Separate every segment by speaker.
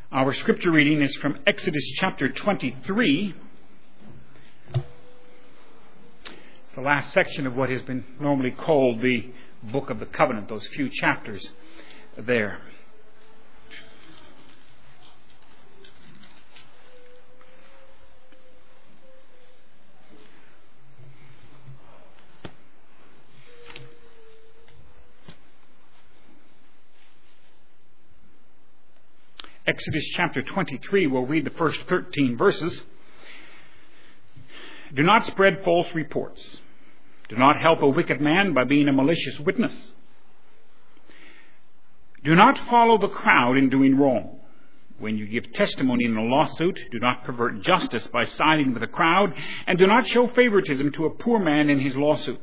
Speaker 1: Our scripture reading is from Exodus chapter 23. It's the last section of what has been normally called the Book of the Covenant, those few chapters there. Exodus chapter 23, we'll read the first 13 verses. Do not spread false reports. Do not help a wicked man by being a malicious witness. Do not follow the crowd in doing wrong. When you give testimony in a lawsuit, do not pervert justice by siding with the crowd, and do not show favoritism to a poor man in his lawsuit.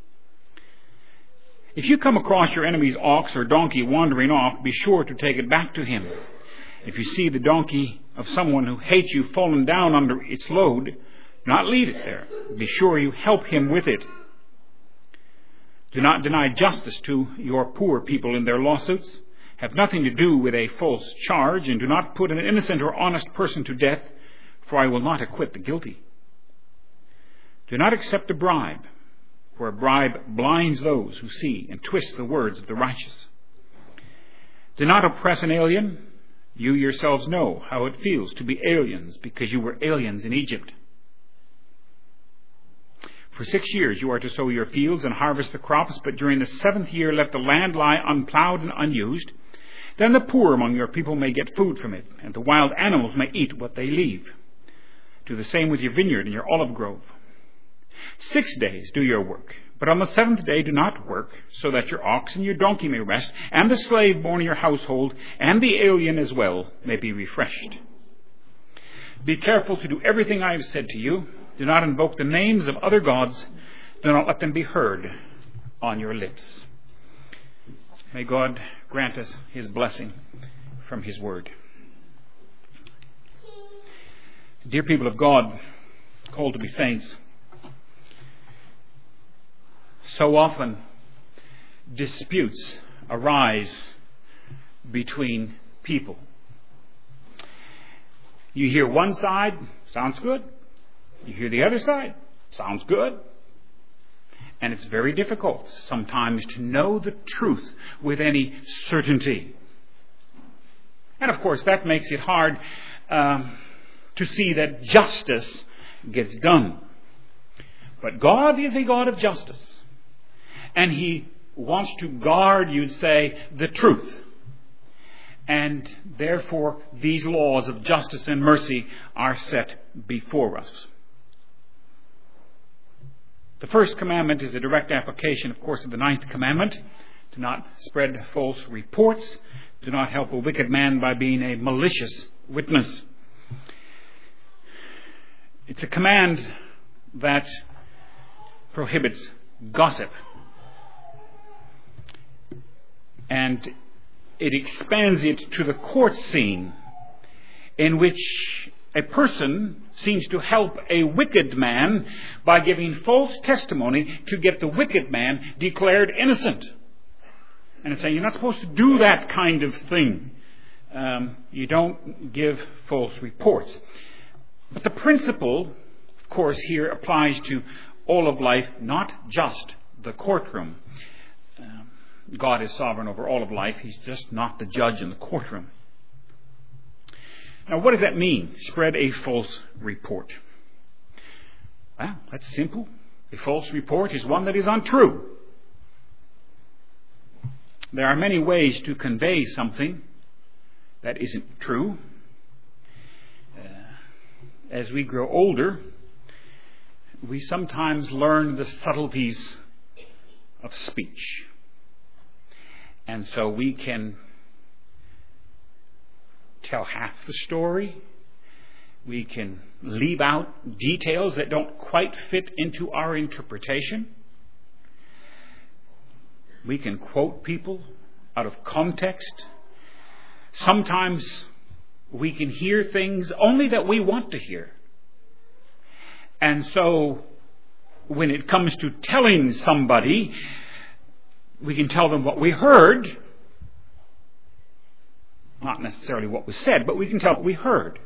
Speaker 1: If you come across your enemy's ox or donkey wandering off, be sure to take it back to him. If you see the donkey of someone who hates you fallen down under its load, do not leave it there. Be sure you help him with it. Do not deny justice to your poor people in their lawsuits. Have nothing to do with a false charge, and do not put an innocent or honest person to death, for I will not acquit the guilty. Do not accept a bribe, for a bribe blinds those who see and twists the words of the righteous. Do not oppress an alien. You yourselves know how it feels to be aliens, because you were aliens in Egypt. For 6 years you are to sow your fields and harvest the crops, but during the 7th year let the land lie unplowed and unused. Then the poor among your people may get food from it, and the wild animals may eat what they leave. Do the same with your vineyard and your olive grove. 6 days do your work, but on the 7th day do not work, so that your ox and your donkey may rest, and the slave born in your household, and the alien as well, may be refreshed. Be careful to do everything I have said to you. Do not invoke the names of other gods. Do not let them be heard on your lips. May God grant us His blessing from His word. Dear people of God, called to be saints, so often disputes arise between people. You hear one side, sounds good. You hear the other side, sounds good. And it's very difficult sometimes to know the truth with any certainty. And of course that makes it hard to see that justice gets done. But God is a God of justice. And He wants to guard, you'd say, the truth. And therefore these laws of justice and mercy are set before us. The first commandment is a direct application, of course, of the 9th commandment. Do not spread false reports. Do not help a wicked man by being a malicious witness. It's a command that prohibits gossip. And it expands it to the court scene, in which a person seems to help a wicked man by giving false testimony to get the wicked man declared innocent. And it's saying you're not supposed to do that kind of thing. You don't give false reports. But the principle, of course, here applies to all of life, not just the courtroom. God is sovereign over all of life. He's just not the judge in the courtroom. Now, what does that mean? Spread a false report. Well, that's simple. A false report is one that is untrue. There are many ways to convey something that isn't true. As we grow older, we sometimes learn the subtleties of speech. And so we can tell half the story. We can leave out details that don't quite fit into our interpretation. We can quote people out of context. Sometimes we can hear things only that we want to hear. And so when it comes to telling somebody, we can tell them what we heard, not necessarily what was said, but we can tell what we heard.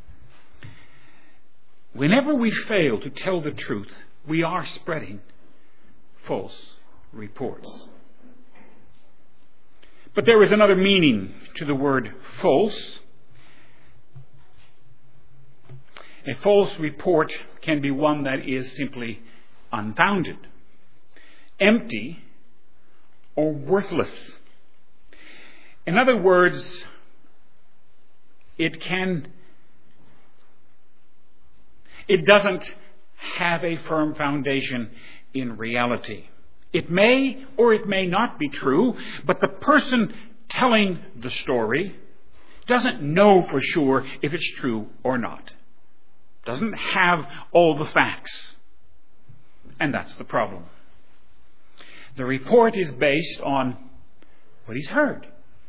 Speaker 1: Whenever we fail to tell the truth, we are spreading false reports. But there is another meaning to the word false. A false report can be one that is simply unfounded, empty, or worthless. In other words, it doesn't have a firm foundation in reality. It may or it may not be true, but the person telling the story doesn't know for sure if it's true or not. Doesn't have all the facts. And that's the problem. The report is based on what he's heard,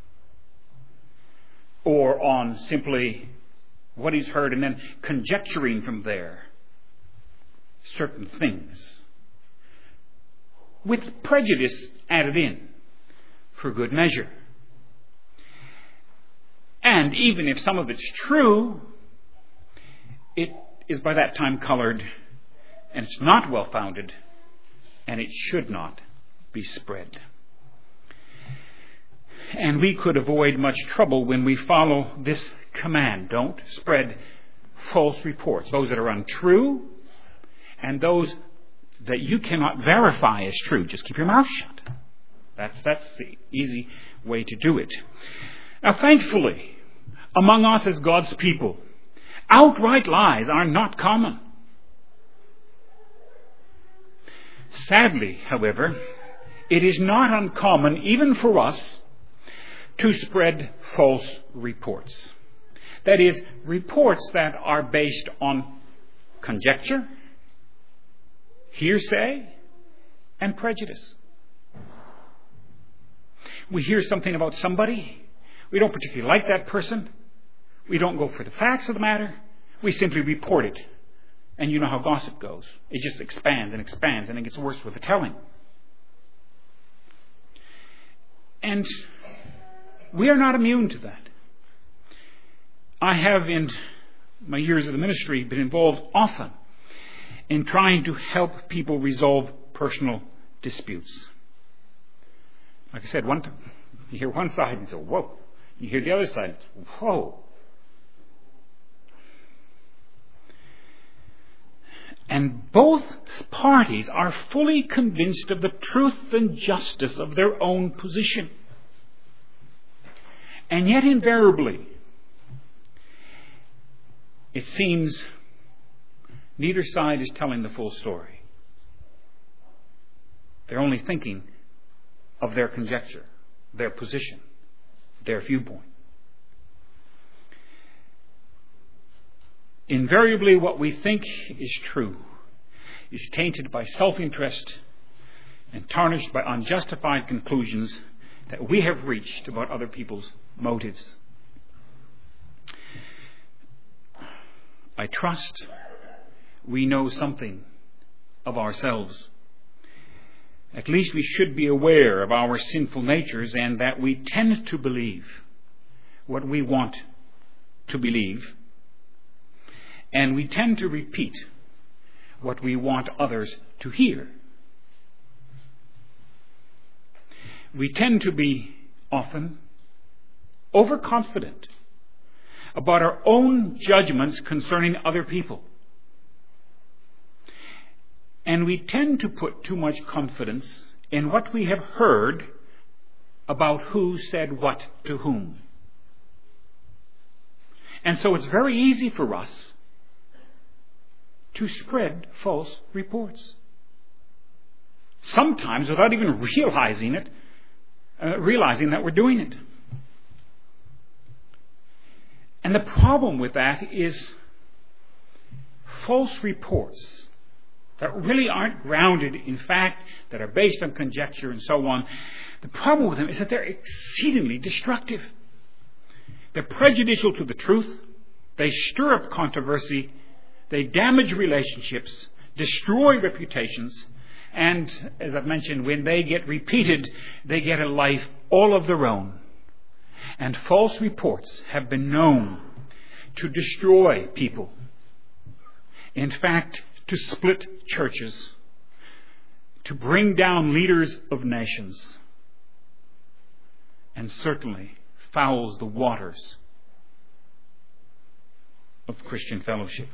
Speaker 1: or on simply what he's heard and then conjecturing from there certain things, with prejudice added in for good measure. And even if some of it's true, it is by that time colored, and it's not well founded, and it should not be spread. And we could avoid much trouble when we follow this command. Don't spread false reports, those that are untrue and those that you cannot verify as true. Just keep your mouth shut. That's the easy way to do it. Now, thankfully, among us as God's people, outright lies are not common. Sadly, however, it is not uncommon, even for us, to spread false reports. That is, reports that are based on conjecture, hearsay, and prejudice. We hear something about somebody. We don't particularly like that person. We don't go for the facts of the matter. We simply report it. And you know how gossip goes. It just expands and expands, and it gets worse with the telling. And we are not immune to that. I have, in my years of the ministry, been involved often in trying to help people resolve personal disputes. Like I said, you hear one side and you go, whoa. You hear the other side, whoa. And both parties are fully convinced of the truth and justice of their own position. And yet invariably, it seems neither side is telling the full story. They're only thinking of their conjecture, their position, their viewpoint. Invariably, what we think is true is tainted by self-interest and tarnished by unjustified conclusions that we have reached about other people's motives. I trust we know something of ourselves. At least we should be aware of our sinful natures, and that we tend to believe what we want to believe, and we tend to repeat what we want others to hear. We tend to be often overconfident about our own judgments concerning other people. And we tend to put too much confidence in what we have heard about who said what to whom. And so it's very easy for us to spread false reports. Sometimes without even realizing that we're doing it. And the problem with that is false reports that really aren't grounded in fact, that are based on conjecture and so on. The problem with them is that they're exceedingly destructive. They're prejudicial to the truth. They stir up controversy. They damage relationships, destroy reputations, and, as I've mentioned, when they get repeated, they get a life all of their own. And false reports have been known to destroy people. In fact, to split churches, to bring down leaders of nations, and certainly fouls the waters of Christian fellowship.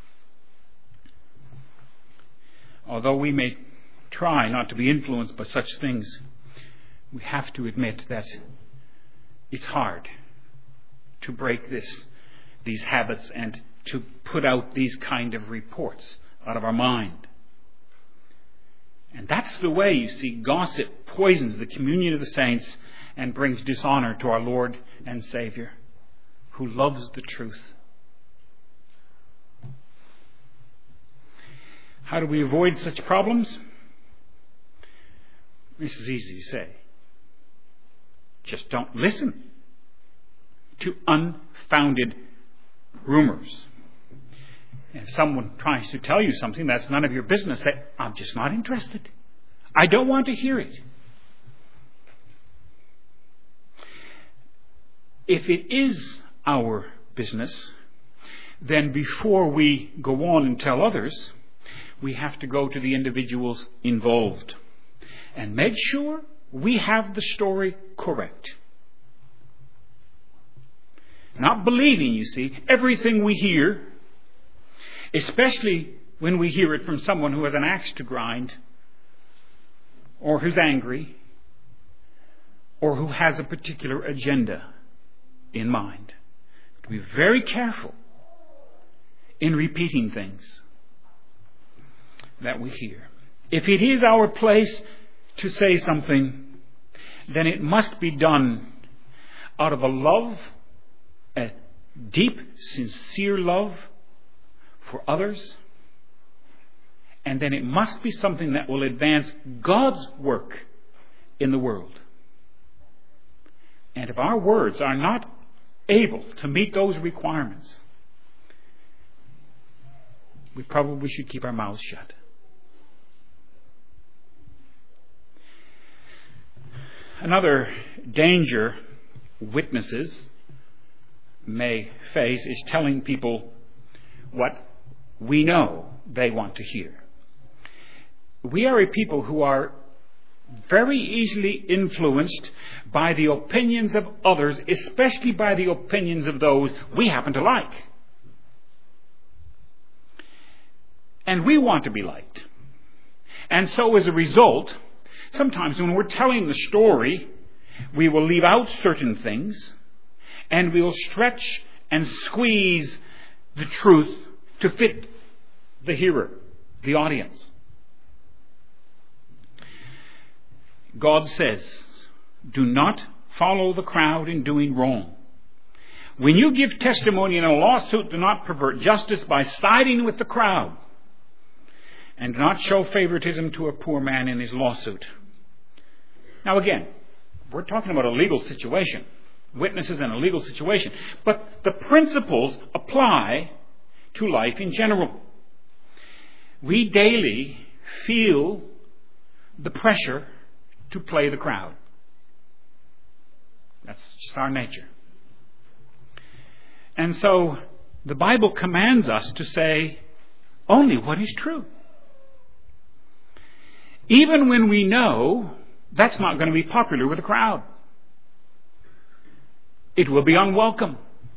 Speaker 1: Although we may try not to be influenced by such things, we have to admit that it's hard to break these habits and to put out these kind of reports out of our mind. And that's the way, you see, gossip poisons the communion of the saints and brings dishonor to our Lord and Savior, who loves the truth. How do we avoid such problems? This is easy to say. Just don't listen to unfounded rumors. If someone tries to tell you something that's none of your business, say, I'm just not interested. I don't want to hear it. If it is our business, then before we go on and tell others, we have to go to the individuals involved and make sure we have the story correct. Not believing, you see, everything we hear, especially when we hear it from someone who has an axe to grind, or who's angry, or who has a particular agenda in mind. To be very careful in repeating things that we hear. If it is our place to say something, then it must be done out of a love, a deep, sincere love for others, and then it must be something that will advance God's work in the world. And if our words are not able to meet those requirements, we probably should keep our mouths shut. Another danger witnesses may face is telling people what we know they want to hear. We are a people who are very easily influenced by the opinions of others, especially by the opinions of those we happen to like. And we want to be liked. And so as a result, sometimes when we're telling the story, we will leave out certain things, and we will stretch and squeeze the truth to fit the hearer, the audience. God says, do not follow the crowd in doing wrong. When you give testimony in a lawsuit, do not pervert justice by siding with the crowd, and do not show favoritism to a poor man in his lawsuit. Now again, we're talking about a legal situation, witnesses in a legal situation, but the principles apply to life in general. We daily feel the pressure to play the crowd. That's just our nature. And so the Bible commands us to say only what is true. Even when we know that's not going to be popular with the crowd. It will be unwelcome.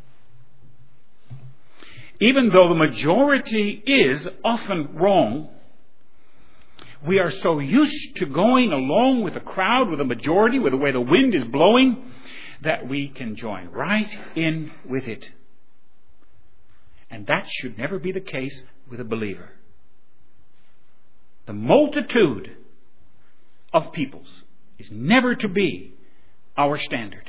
Speaker 1: Even though the majority is often wrong, we are so used to going along with the crowd, with the majority, with the way the wind is blowing, that we can join right in with it. And that should never be the case with a believer. The multitude of peoples is never to be our standard.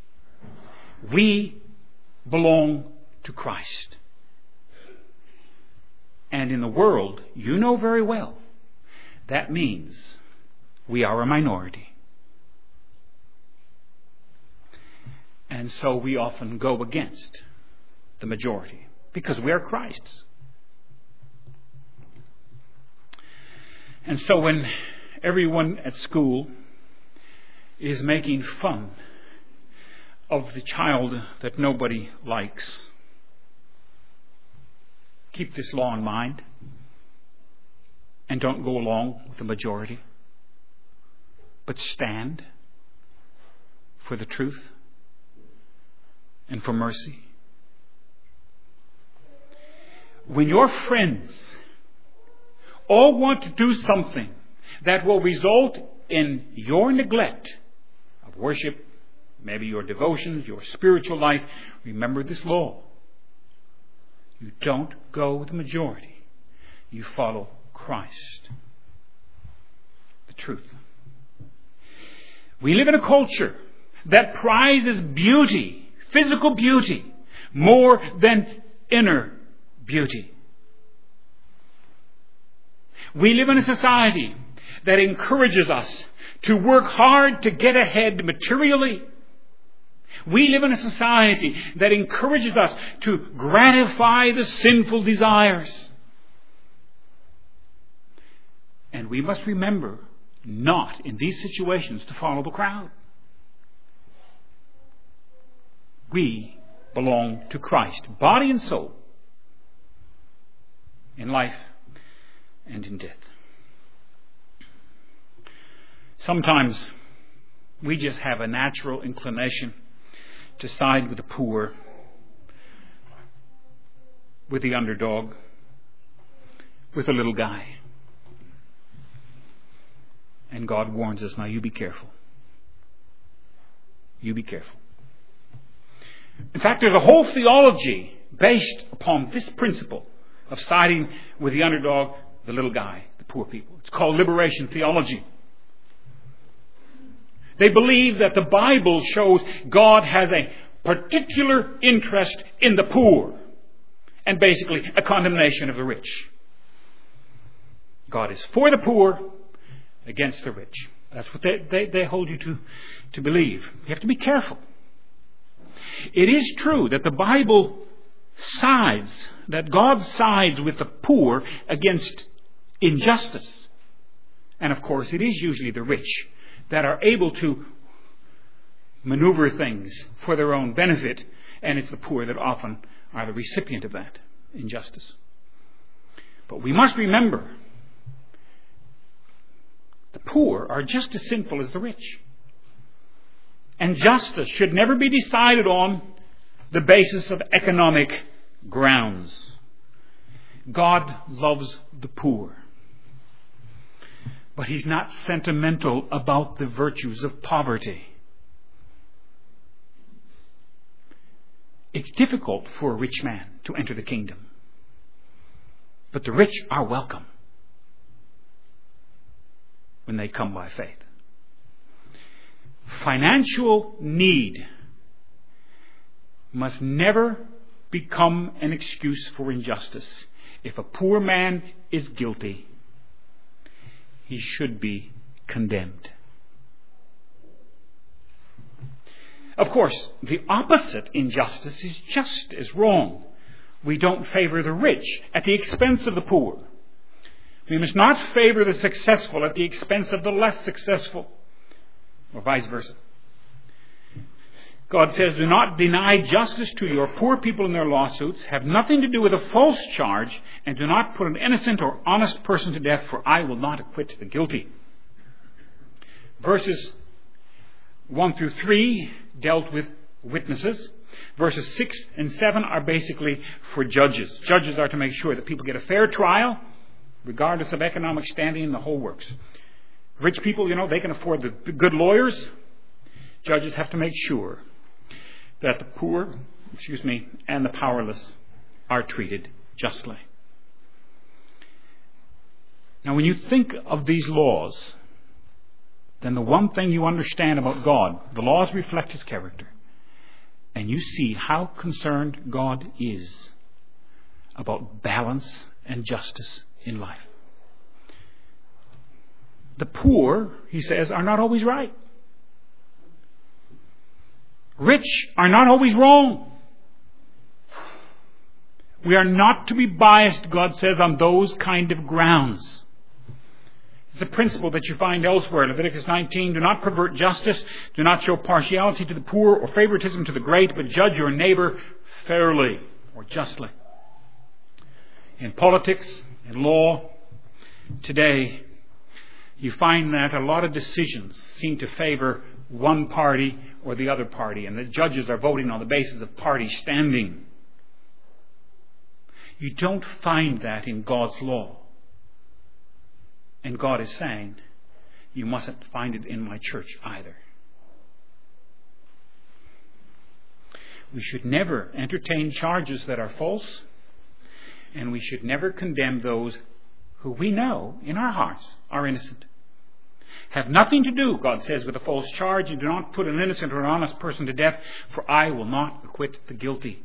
Speaker 1: We belong to Christ. And in the world, you know very well, that means we are a minority. And so we often go against the majority because we are Christ's. And so when everyone at school is making fun of the child that nobody likes. Keep this law in mind and don't go along with the majority, but stand for the truth and for mercy. When your friends all want to do something that will result in your neglect of worship, maybe your devotions, your spiritual life, remember this law. You don't go with the majority. You follow Christ. The truth. We live in a culture that prizes beauty, physical beauty, more than inner beauty. We live in a society that encourages us to work hard to get ahead materially. We live in a society that encourages us to gratify the sinful desires. And we must remember not in these situations to follow the crowd. We belong to Christ, body and soul, in life and in death. Sometimes we just have a natural inclination to side with the poor, with the underdog, with the little guy. And God warns us, now you be careful. You be careful. In fact, there's a whole theology based upon this principle of siding with the underdog, the little guy, the poor people. It's called liberation theology. They believe that the Bible shows God has a particular interest in the poor and basically a condemnation of the rich. God is for the poor, against the rich. That's what they hold you to believe. You have to be careful. It is true that the Bible sides, that God sides with the poor against injustice. And of course, it is usually the rich that are able to maneuver things for their own benefit, and it's the poor that often are the recipient of that injustice. But we must remember, the poor are just as sinful as the rich. And justice should never be decided on the basis of economic grounds. God loves the poor. But He's not sentimental about the virtues of poverty. It's difficult for a rich man to enter the kingdom. But the rich are welcome when they come by faith. Financial need must never become an excuse for injustice. If a poor man is guilty, he should be condemned. Of course, the opposite injustice is just as wrong. We don't favor the rich at the expense of the poor. We must not favor the successful at the expense of the less successful, or vice versa. God says, do not deny justice to your poor people in their lawsuits, have nothing to do with a false charge, and do not put an innocent or honest person to death, for I will not acquit the guilty. Verses 1 through 3 dealt with witnesses. Verses 6 and 7 are basically for judges. Judges are to make sure that people get a fair trial, regardless of economic standing in the whole works. Rich people, they can afford the good lawyers. Judges have to make sure that the poor, and the powerless are treated justly. Now, when you think of these laws, then the one thing you understand about God, the laws reflect His character. And you see how concerned God is about balance and justice in life. The poor, He says, are not always right. Rich are not always wrong. We are not to be biased, God says, on those kind of grounds. It's a principle that you find elsewhere. Leviticus 19, do not pervert justice, do not show partiality to the poor or favoritism to the great, but judge your neighbor fairly or justly. In politics, in law, today, you find that a lot of decisions seem to favor one party or the other party, and the judges are voting on the basis of party standing. You don't find that in God's law. And God is saying, you mustn't find it in my church either. We should never entertain charges that are false, and we should never condemn those who we know in our hearts are innocent. Have nothing to do, God says, with a false charge, and do not put an innocent or an honest person to death, for I will not acquit the guilty.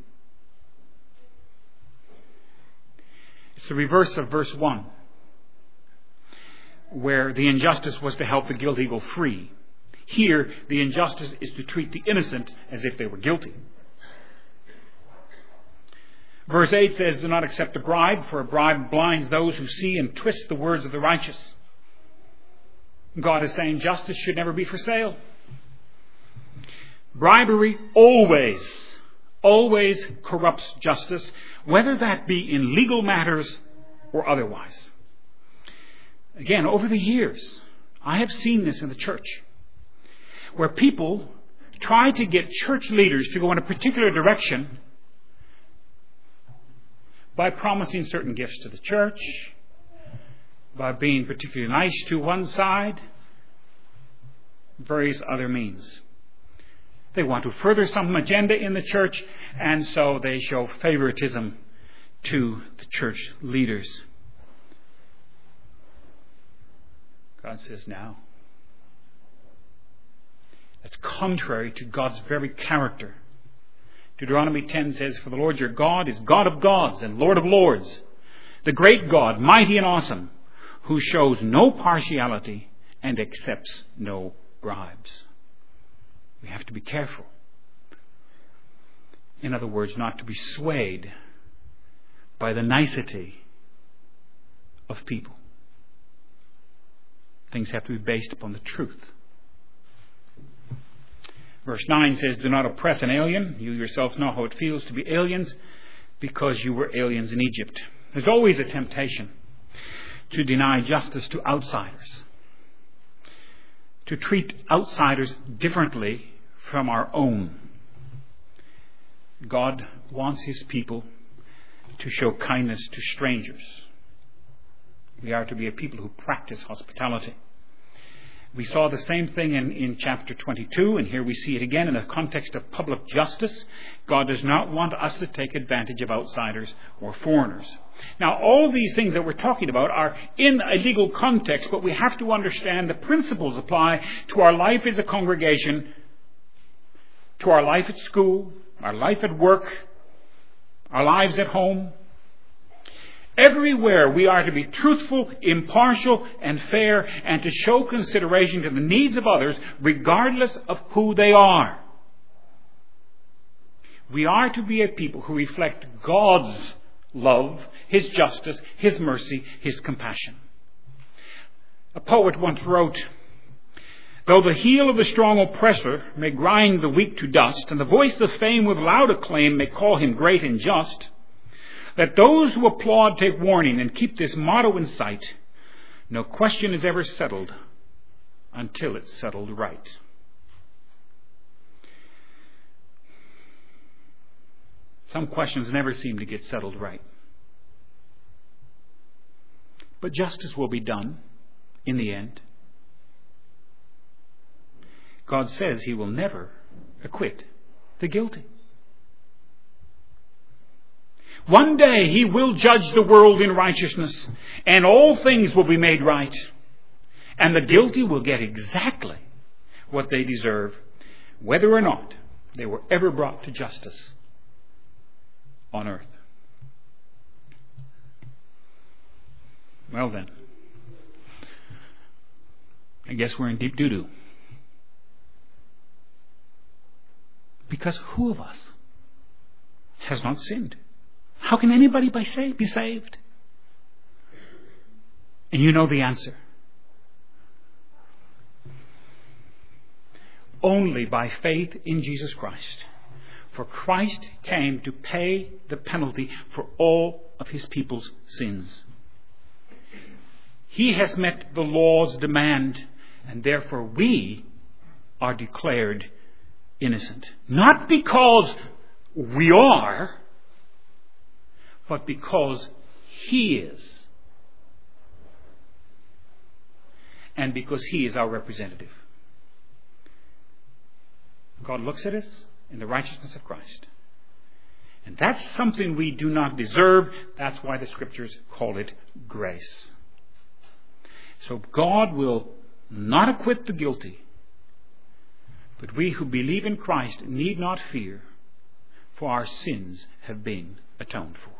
Speaker 1: It's the reverse of verse 1, where the injustice was to help the guilty go free. Here, the injustice is to treat the innocent as if they were guilty. Verse 8 says, do not accept a bribe, for a bribe blinds those who see and twist the words of the righteous. God is saying justice should never be for sale. Bribery always corrupts justice, whether that be in legal matters or otherwise. Again, over the years, I have seen this in the church, where people try to get church leaders to go in a particular direction by promising certain gifts to the church, by being particularly nice to one side, various other means. They want to further some agenda in the church, and so they show favoritism to the church leaders. God says, now, that's contrary to God's very character. Deuteronomy 10 says, for the Lord your God is God of gods and Lord of lords, the great God, mighty and awesome, who shows no partiality and accepts no bribes. We have to be careful. In other words, not to be swayed by the nicety of people. Things have to be based upon the truth. Verse 9 says, do not oppress an alien. You yourselves know how it feels to be aliens, because you were aliens in Egypt. There's always a temptation to deny justice to outsiders, to treat outsiders differently from our own. God wants His people to show kindness to strangers. We are to be a people who practice hospitality. We saw the same thing in chapter 22, and here we see it again in the context of public justice. God does not want us to take advantage of outsiders or foreigners. Now, all of these things that we're talking about are in a legal context, but we have to understand the principles apply to our life as a congregation, to our life at school, our life at work, our lives at home. Everywhere we are to be truthful, impartial, and fair, and to show consideration to the needs of others, regardless of who they are. We are to be a people who reflect God's love, His justice, His mercy, His compassion. A poet once wrote, though the heel of the strong oppressor may grind the weak to dust, and the voice of fame with loud acclaim may call him great and just, let those who applaud take warning and keep this motto in sight. No question is ever settled until it's settled right. Some questions never seem to get settled right. But justice will be done in the end. God says He will never acquit the guilty. One day He will judge the world in righteousness, and all things will be made right. And the guilty will get exactly what they deserve, whether or not they were ever brought to justice on earth. Well then, I guess we're in deep doo-doo. Because who of us has not sinned? How can anybody be saved? And you know the answer. only by faith in Jesus Christ. For Christ came to pay the penalty for all of his people's sins. He has met the law's demand, and therefore we are declared innocent. Not because we are, but because he is. And because he is our representative. God looks at us in the righteousness of Christ. And that's something we do not deserve. That's why the Scriptures call it grace. So God will not acquit the guilty. But we who believe in Christ need not fear, for our sins have been atoned for.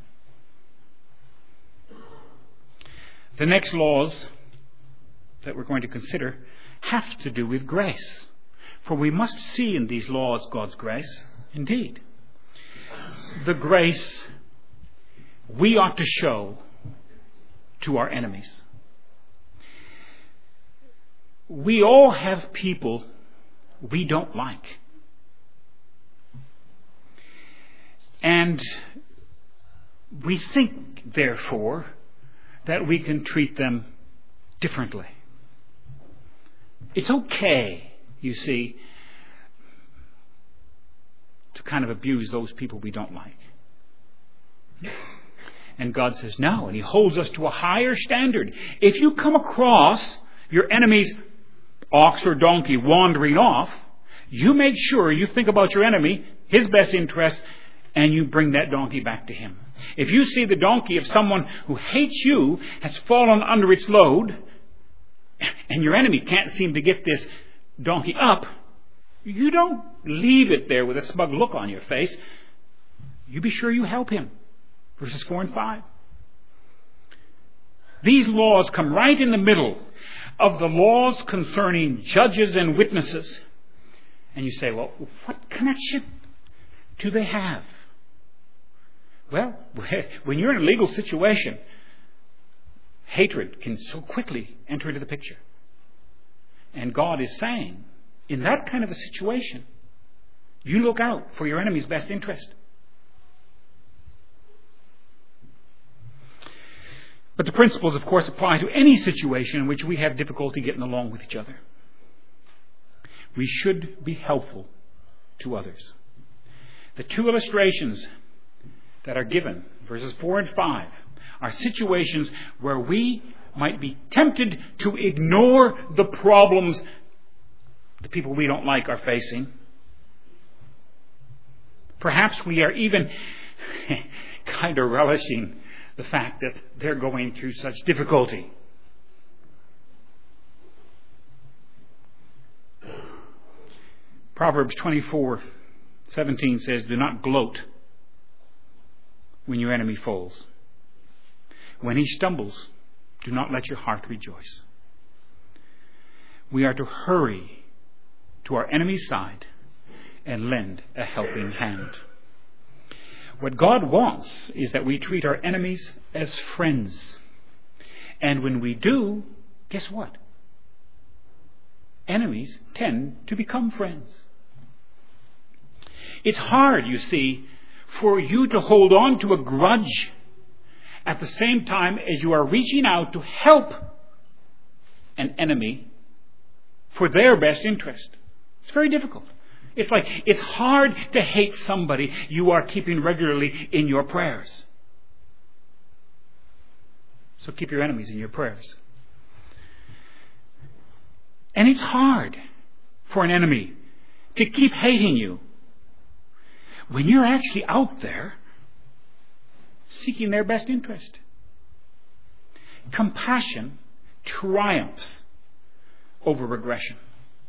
Speaker 1: The next laws that we're going to consider have to do with grace. For we must see in these laws God's grace, indeed. The grace we ought to show to our enemies. We all have people we don't like. And we think, therefore, that we can treat them differently. It's okay, you see, to kind of abuse those people we don't like. And God says no, and he holds us to a higher standard. If you come across your enemy's ox or donkey wandering off, you make sure you think about your enemy, his best interest, and you bring that donkey back to him. If you see the donkey of someone who hates you has fallen under its load, and your enemy can't seem to get this donkey up, you don't leave it there with a smug look on your face. You be sure you help him. Verses 4 and 5. These laws come right in the middle of the laws concerning judges and witnesses. And you say, well, what connection do they have? Well, when you're in a legal situation, hatred can so quickly enter into the picture. And God is saying, in that kind of a situation, you look out for your enemy's best interest. But the principles, of course, apply to any situation in which we have difficulty getting along with each other. We should be helpful to others. The two illustrations that are given, verses 4 and 5, are situations where we might be tempted to ignore the problems the people we don't like are facing. Perhaps we are even kind of relishing the fact that they're going through such difficulty. Proverbs 24:17 says, do not gloat when your enemy falls. When he stumbles, do not let your heart rejoice. We are to hurry to our enemy's side and lend a helping hand. What God wants is that we treat our enemies as friends. And when we do, guess what? Enemies tend to become friends. It's hard, you see, for you to hold on to a grudge at the same time as you are reaching out to help an enemy for their best interest. It's very difficult. It's hard to hate somebody you are keeping regularly in your prayers. So keep your enemies in your prayers. And it's hard for an enemy to keep hating you when you're actually out there seeking their best interest. Compassion triumphs over aggression.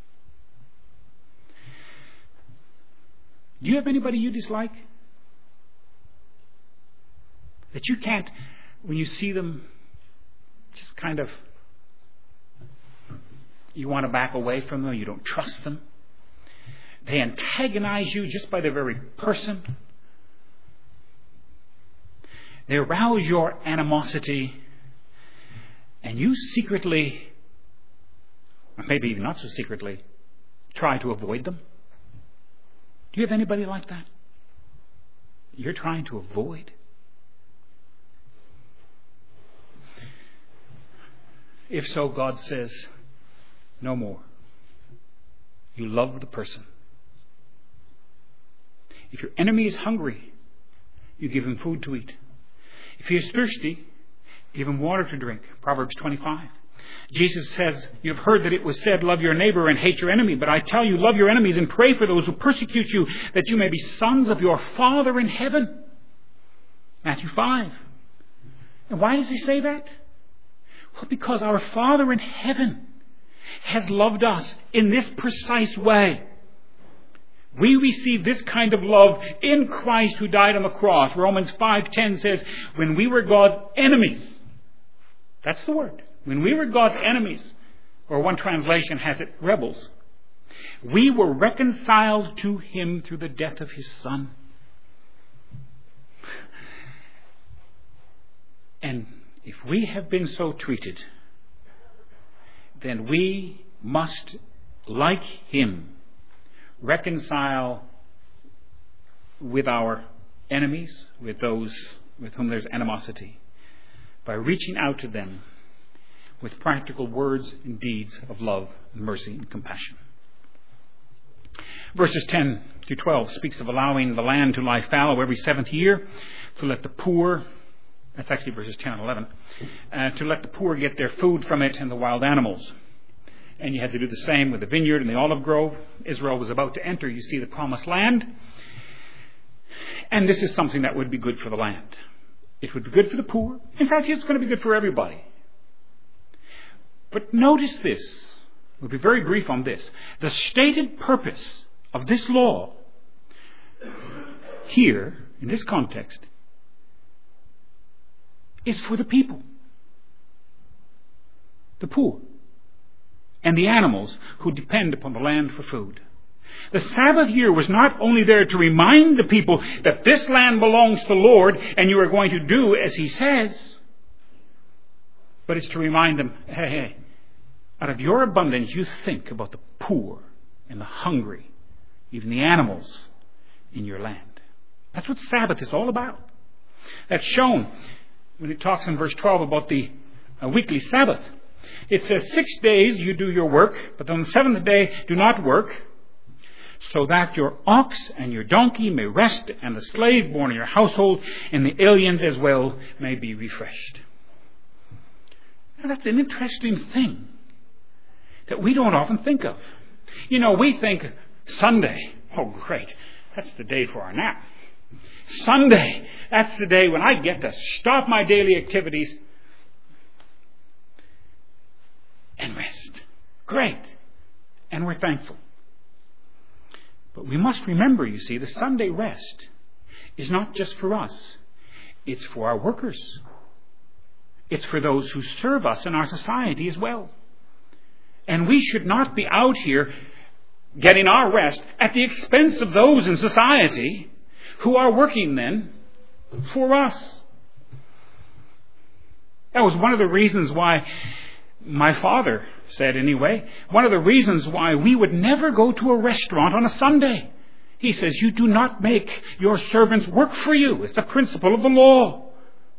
Speaker 1: Do you have anybody you dislike? That you can't, when you see them, just kind of, you want to back away from them, you don't trust them. They antagonize you just by their very person. They arouse your animosity, and you secretly, or maybe even not so secretly, try to avoid them? Do you have anybody like that? You're trying to avoid? If so, God says, no more. You love the person. If your enemy is hungry, you give him food to eat. If he is thirsty, give him water to drink. Proverbs 25. Jesus says, you have heard that it was said, love your neighbor and hate your enemy. But I tell you, love your enemies and pray for those who persecute you, that you may be sons of your Father in heaven. Matthew 5. And why does he say that? Well, because our Father in heaven has loved us in this precise way. We receive this kind of love in Christ who died on the cross. Romans 5:10 says, when we were God's enemies. That's the word. When we were God's enemies, or one translation has it, rebels, we were reconciled to him through the death of his Son. And if we have been so treated, then we must, like him, reconcile with our enemies, with those with whom there's animosity, by reaching out to them with practical words and deeds of love and mercy and compassion. Verses 10 to 12 speaks of allowing the land to lie fallow every 7th year, to let the poor, that's actually verses 10 and 11, to let the poor get their food from it and the wild animals. And you had to do the same with the vineyard and the olive grove. Israel was about to enter, you see, the promised land. And this is something that would be good for the land. It would be good for the poor. In fact, it's going to be good for everybody. But notice this. We'll be very brief on this. The stated purpose of this law here, in this context, is for the people, the poor, and the animals who depend upon the land for food. The Sabbath year was not only there to remind the people that this land belongs to the Lord and you are going to do as he says, but it's to remind them, hey, out of your abundance you think about the poor and the hungry, even the animals in your land. That's what Sabbath is all about. That's shown when it talks in verse 12 about the weekly Sabbath. It says 6 days you do your work, but on the 7th day do not work, so that your ox and your donkey may rest, and the slave born in your household and the aliens as well may be refreshed. Now that's an interesting thing that we don't often think of. You know, we think Sunday, oh great, that's the day for our nap. Sunday, that's the day when I get to stop my daily activities and rest. Great. And we're thankful. But we must remember, you see, the Sunday rest is not just for us. It's for our workers. It's for those who serve us in our society as well. And we should not be out here getting our rest at the expense of those in society who are working then for us. That was one of the reasons why my father said anyway, one of the reasons why we would never go to a restaurant on a Sunday. He says, you do not make your servants work for you. It's a principle of the law.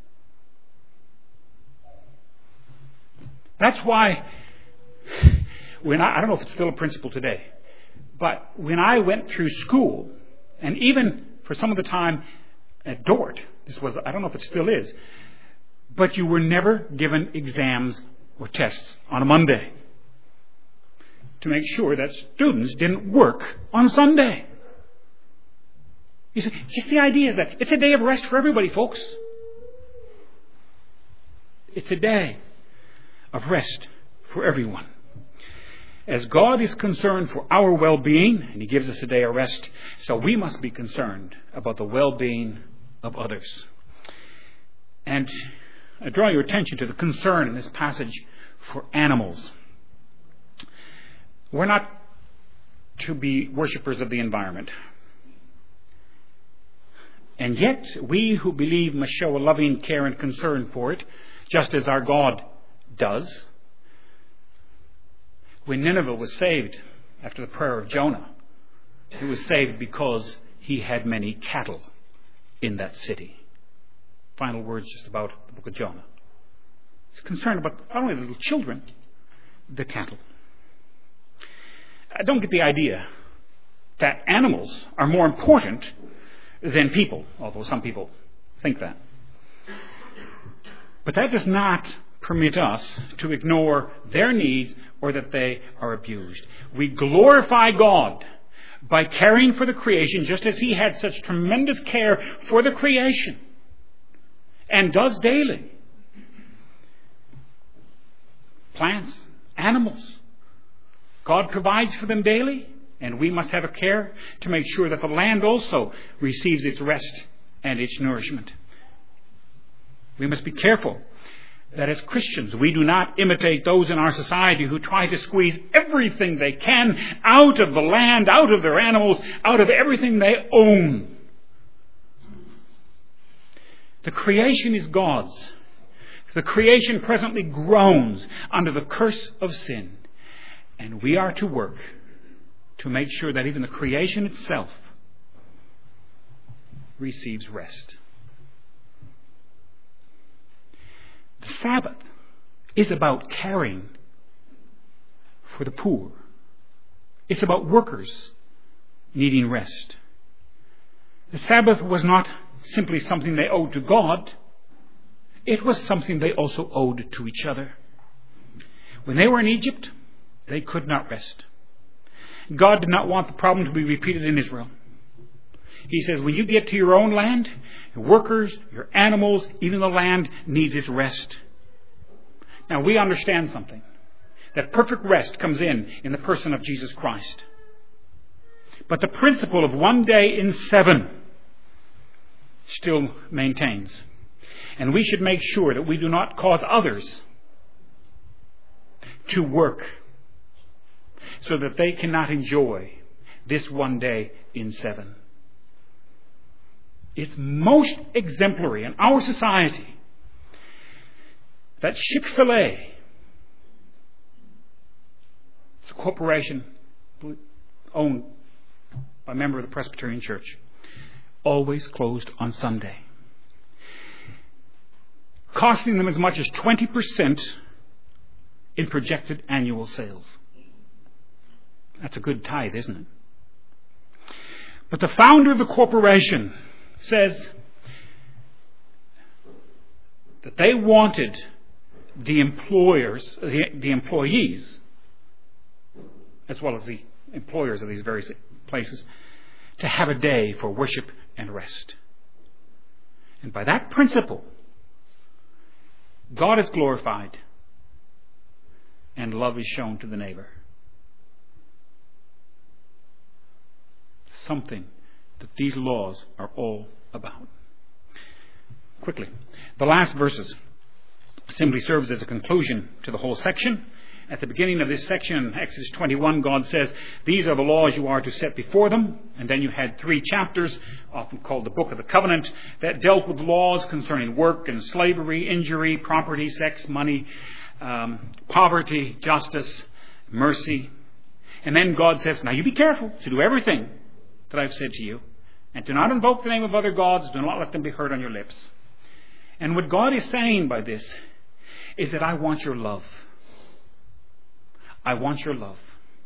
Speaker 1: That's why when I don't know if it's still a principle today, but when I went through school, and even for some of the time at Dort, this was, I don't know if it still is, but you were never given exams or tests on a Monday to make sure that students didn't work on Sunday. You see, just the idea is that it's a day of rest for everybody, folks. It's a day of rest for everyone. As God is concerned for our well-being, and he gives us a day of rest, so we must be concerned about the well-being of others. And I draw your attention to the concern in this passage for animals. We're not to be worshippers of the environment. And yet, we who believe must show a loving care and concern for it, just as our God does. When Nineveh was saved after the prayer of Jonah. He was saved because he had many cattle in that city. Final words just about the book of Jonah. He's concerned about not only the little children, the cattle. I don't get the idea that animals are more important than people, although some people think that. But that does not permit us to ignore their needs or that they are abused. We glorify God by caring for the creation just as he had such tremendous care for the creation and does daily. Plants, animals. God provides for them daily, and we must have a care to make sure that the land also receives its rest and its nourishment. We must be careful that as Christians we do not imitate those in our society who try to squeeze everything they can out of the land, out of their animals, out of everything they own. The creation is God's. The creation presently groans under the curse of sin. And we are to work to make sure that even the creation itself receives rest. The Sabbath is about caring for the poor. It's about workers needing rest. The Sabbath was not simply something they owed to God. It was something they also owed to each other. When they were in Egypt, they could not rest. God did not want the problem to be repeated in Israel. He says, when you get to your own land, your workers, your animals, even the land needs its rest. Now we understand something. That perfect rest comes in the person of Jesus Christ. But the principle of 1 day in 7 still maintains. And we should make sure that we do not cause others to work so that they cannot enjoy this 1 day in 7. It's most exemplary in our society that Chick-fil-A, it's a corporation owned by a member of the Presbyterian Church, always closed on Sunday, costing them as much as 20% in projected annual sales. That's a good tithe, isn't it? But the founder of the corporation says that they wanted the employees, as well as the employers of these various places, to have a day for worship and rest. And by that principle, God is glorified and love is shown to the neighbor. Something that these laws are all about. Quickly, the last verses simply serves as a conclusion to the whole section. At the beginning of this section, in Exodus 21, God says, these are the laws you are to set before them. And then you had 3 chapters, often called the Book of the Covenant, that dealt with laws concerning work and slavery, injury, property, sex, money, poverty, justice, mercy. And then God says, now you be careful to do everything that I've said to you. And do not invoke the name of other gods. Do not let them be heard on your lips. And what God is saying by this is that I want your love. I want your love.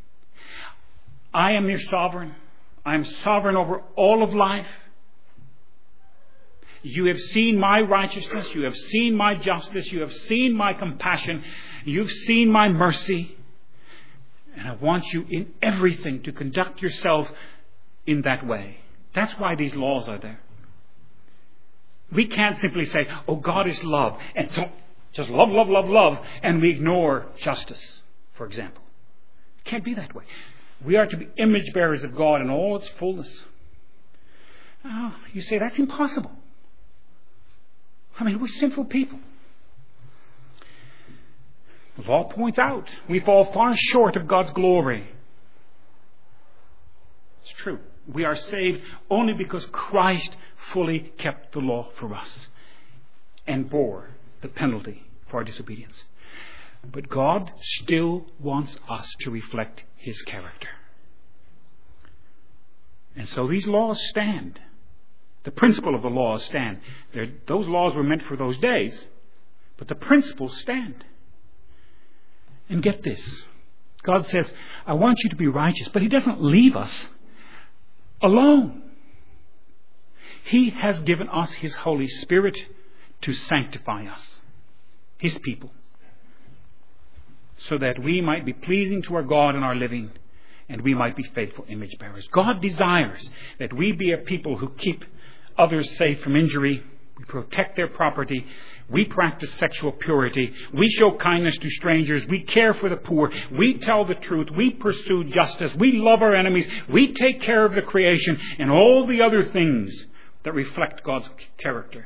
Speaker 1: I am your sovereign. I am sovereign over all of life. You have seen my righteousness. You have seen my justice. You have seen my compassion. You've seen my mercy. And I want you in everything to conduct yourself in that way. That's why these laws are there. We can't simply say, oh, God is love, and so just love, love, love, love, and we ignore justice, for example. It can't be that way. We are to be image bearers of God in all its fullness. Oh, you say that's impossible. I mean, we're sinful people. The law points out we fall far short of God's glory. It's true. We are saved only because Christ fully kept the law for us and bore the penalty for our disobedience. But God still wants us to reflect His character. And so these laws stand. The principle of the laws stand. Those laws were meant for those days, but the principles stand. And get this. God says, I want you to be righteous, but He doesn't leave us alone. He has given us His Holy Spirit to sanctify us, His people, so that we might be pleasing to our God in our living, and we might be faithful image bearers. God desires that we be a people who keep others safe from injury. We protect their property. We practice sexual purity. We show kindness to strangers. We care for the poor. We tell the truth. We pursue justice. We love our enemies. We take care of the creation and all the other things that reflect God's character.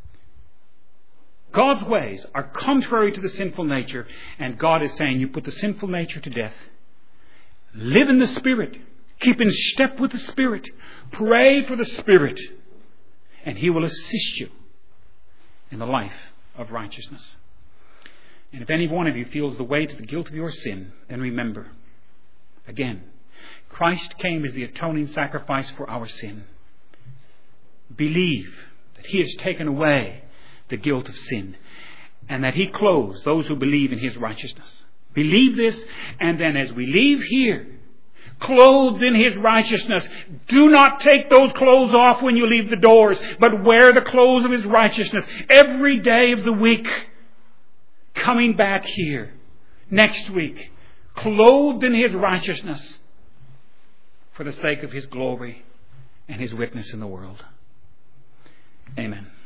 Speaker 1: God's ways are contrary to the sinful nature, and God is saying, you put the sinful nature to death. Live in the Spirit. Keep in step with the Spirit. Pray for the Spirit, and He will assist you in the life of righteousness. And if any one of you feels the weight of the guilt of your sin, then remember, again, Christ came as the atoning sacrifice for our sin. Believe that He has taken away the guilt of sin, and that He clothes those who believe in His righteousness. Believe this, and then as we leave here, clothed in His righteousness, do not take those clothes off when you leave the doors, but wear the clothes of His righteousness every day of the week. Coming back here next week, clothed in His righteousness for the sake of His glory and His witness in the world. Amen.